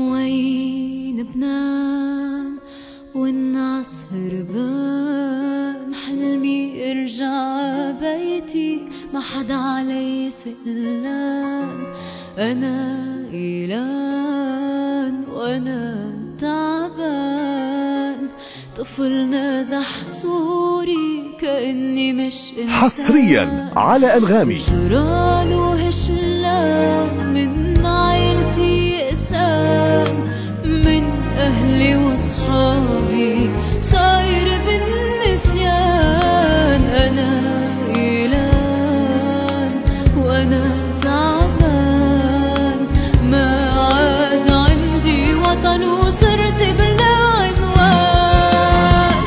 وين بنام والناس هربان، حلمي ارجع بيتي ما حدا علي سئلان. أنا إيلان وأنا تعبان، طفل نازح صوري كأني مش إنسان. حصريا على أنغامي. جران وهشلان من عيلتي يأسان، من أهلي وصحابي صاير بالنسيان. أنا إيلان وأنا تعبان، ما عاد عندي وطن وصرت بلا عنوان.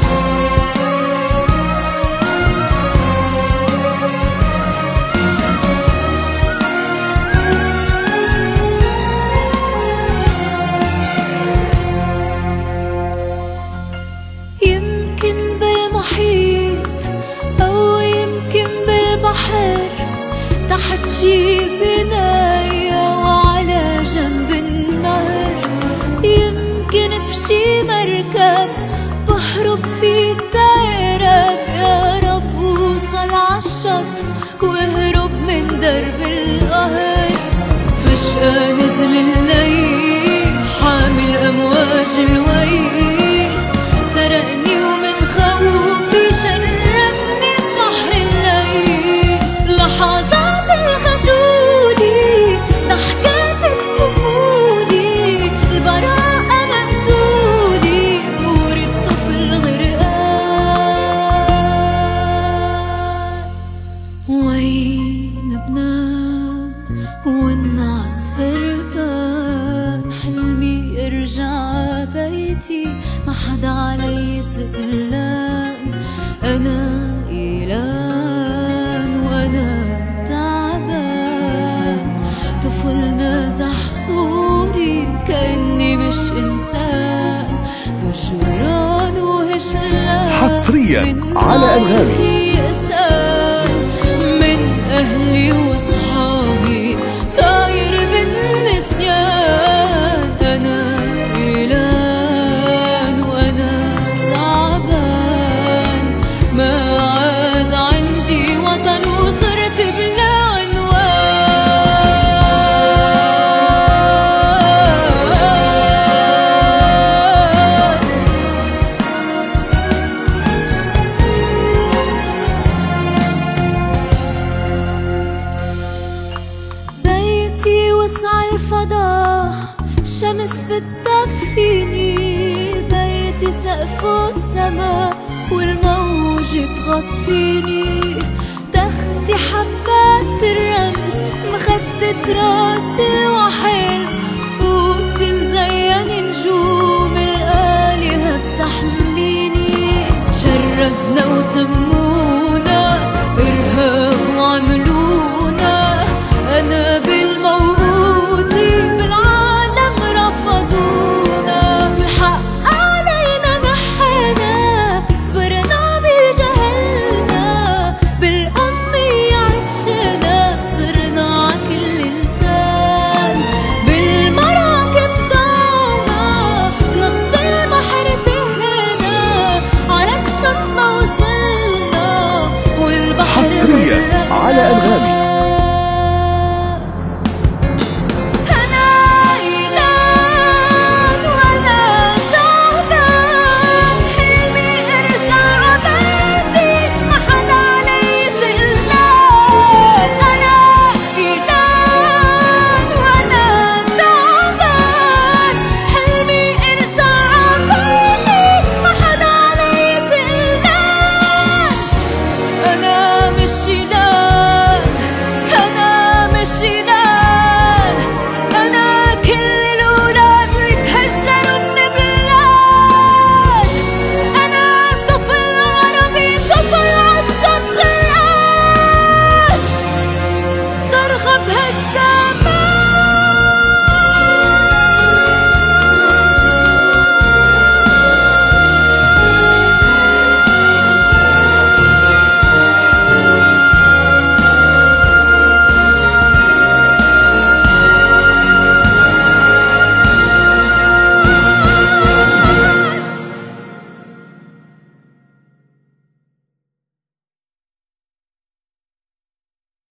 يمكن بالمحيط أو يمكن بالبحر، تحت شي بناية وعلى جنب النهر. يمكن بشي مركب بحرب في التراب، يا رب وصل عالشط واهرب من درب القهر. فجأة نزل الليل حامل أمواج الويل، سرقني ومن خوفي شردني ببحر الليل. لحظات الخجولي ضحكات الطفولي، البراءة مقتولي صورة طفل غرقان. وين بنام والناس هربان، حلمي ارجع بيتي ما حدا علي سئلان. أنا إيلان وأنا تعبان، طفل نازح صوري كأني مش إنسان. جران وهشلان حصريا على أنغامي. من أهلي وصحابي صاير بالنسيان. أنا إيلان وأنا تعبان، ما عاد عندي وطن وصرت بلا عنوان. بيتي وسع الفضاء، شمس بتدفيني. بيتي سقفه السما والموج تغطيني. تختي حبات الرمل، مخدة راسي وحل. قوتي مزين نجوم الآلهة بتحميني. شردنا وسمونا إرهاب وعملونا، أنا بالموت بالعالم رفضونا. الحق علينا نحنا برنا بجهلنا، بالأمنية عشنا صرنا عكل لسان. بالمراكب ضعنا نص البحر تهنا، على الشط ما وصلنا والبحر حصريا على أنغامي.